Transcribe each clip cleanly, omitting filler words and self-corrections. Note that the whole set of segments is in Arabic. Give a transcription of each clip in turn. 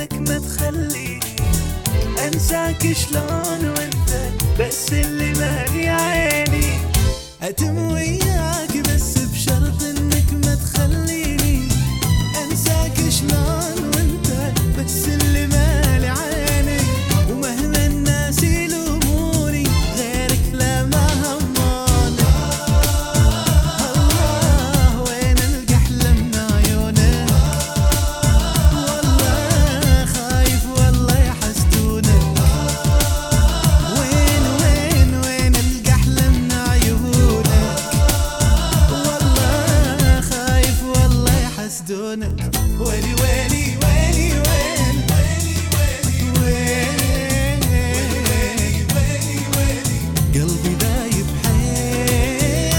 انك ما تخليني انساك شلون وانت بس اللي مالي عيني. اتم وياك بس بشرط انك ما تخليني انساك شلون وانت بس اللي مالي عيني. ومهما الناس يلوموني غيرك لا ما هموني. الله وين القى احلام عيونك، والله خايف والله يحسدونك. وين القى احلام عيونك، والله خايف والله يحسدونك. ويلي ويلي ويلي ويل قلبي دايب حيل.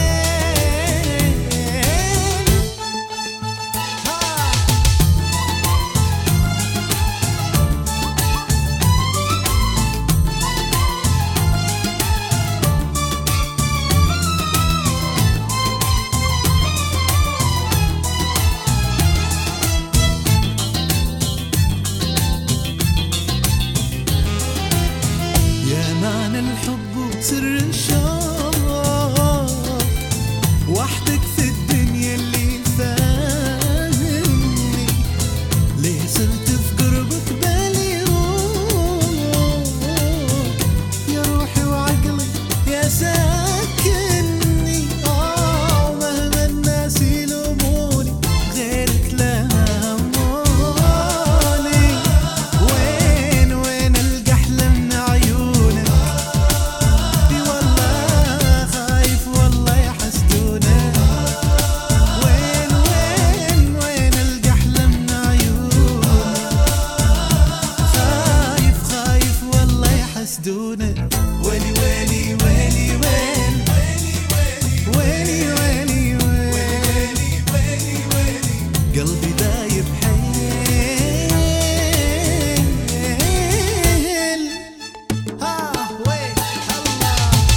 يا معنى الحب وسر الشوق، وحدك في الدنيا اللي فاهمني. ليه صرت في قربك بالي يروح، يا روحي وعقلي يا ساكني. ومهما الناس يلوموني غيرك لا هموني. وين القى احلام عيونك، والله خايف والله يحسدونك. وين القى احلام عيونك، خايف والله يحسدونك. ويلي ويلي ويلي ويل ويلي ويلي ويل قلبي دايب حيل. وين الله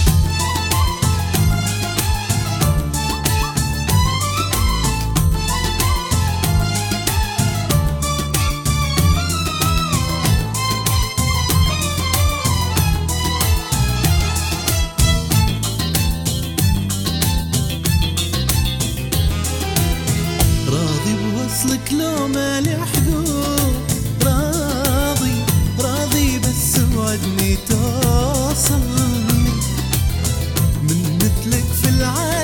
راضي بوصلك لو مالي حدود، راضي بس وعدني توصلني. من مثلك في العالم